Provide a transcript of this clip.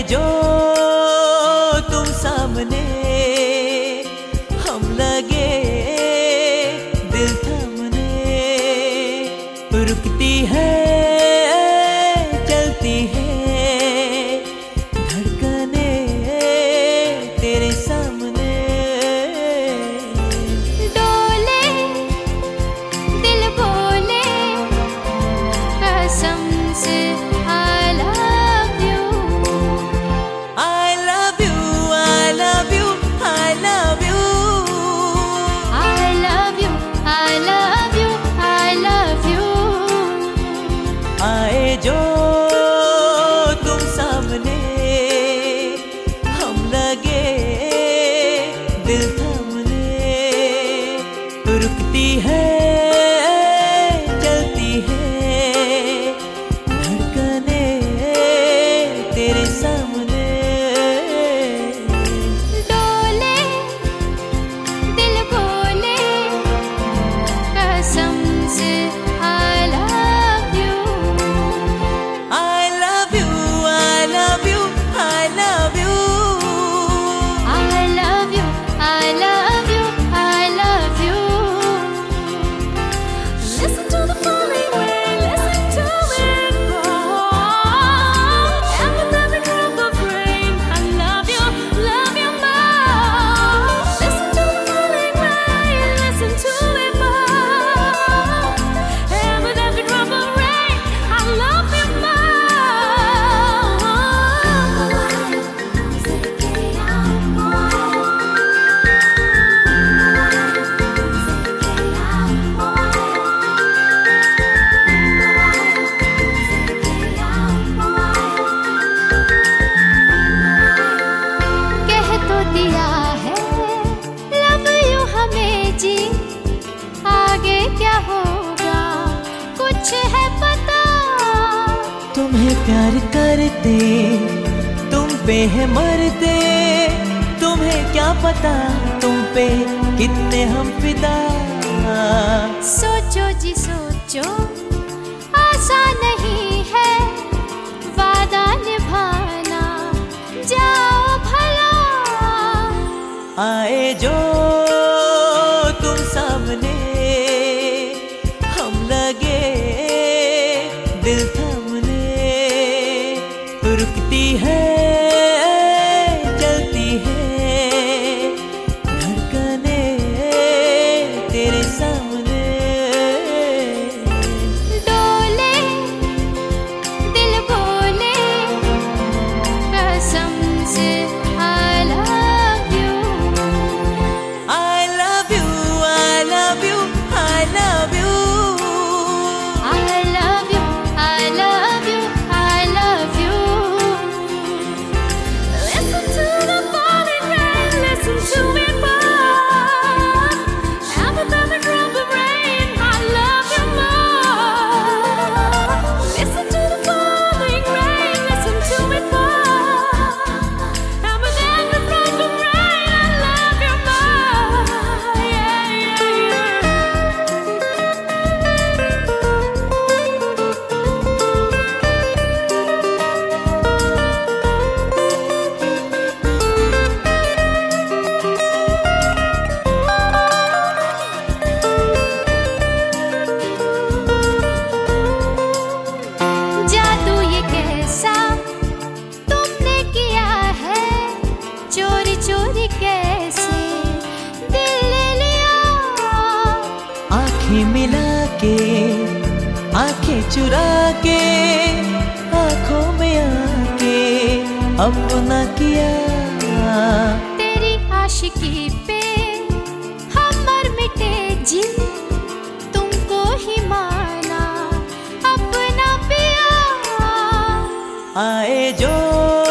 जो तुम सामने, हम लगे दिल थमने। रुकती है चलती है धड़कने तेरे सामने। डोले दिल बोले कसम से I love you, I love you, I love you, I love you, I love you, I love you, I love you। आए जो तुम सामने, हम लगे दिल थमने। रुकती है चलती है धड़कने तेरे सामने। डोले दिल बोले कसम से I love you, I love you, I love you, I love you, I love you, I love you, I love you। Listen to the falling rain, listen to it fall, and with every drop of rain I love you more। Listen to the falling rain, listen to it fall, and with every drop of rain I love you more। कह तो दिया है love you हमें जी, आगे क्या होगा कुछ है पता। तुम्हें प्यार करते तुम पे है मरते। तुम्हें क्या पता तुम पे कितने हम फिदा। सोचो जी सोचो आसान नहीं है वादा निभाना, जाओ भला। आए जो तुम सामने, हम लगे दिल थमने। रुकती है चलती है धड़कने तेरे सामने। डोले दिल बोले कसम से I love you, I love you, I love you, I love you, I love you, I love you, I love you। Listen to the falling rain, listen to it fall, and with every drop of rain I love you more। Listen to the falling rain, listen to it fall, and with every drop of rain I love you more। Yeah, yeah, जादू ये कैसा तुमने किया है, चोरी चोरी कैसे दिल ले लिया। आंखें मिला के आंखें चुरा के आंखों में आके अपना किया। तेरी आशिकी पे हम मर मिटे जी, तुमको ही माना अपना पिया। आए जो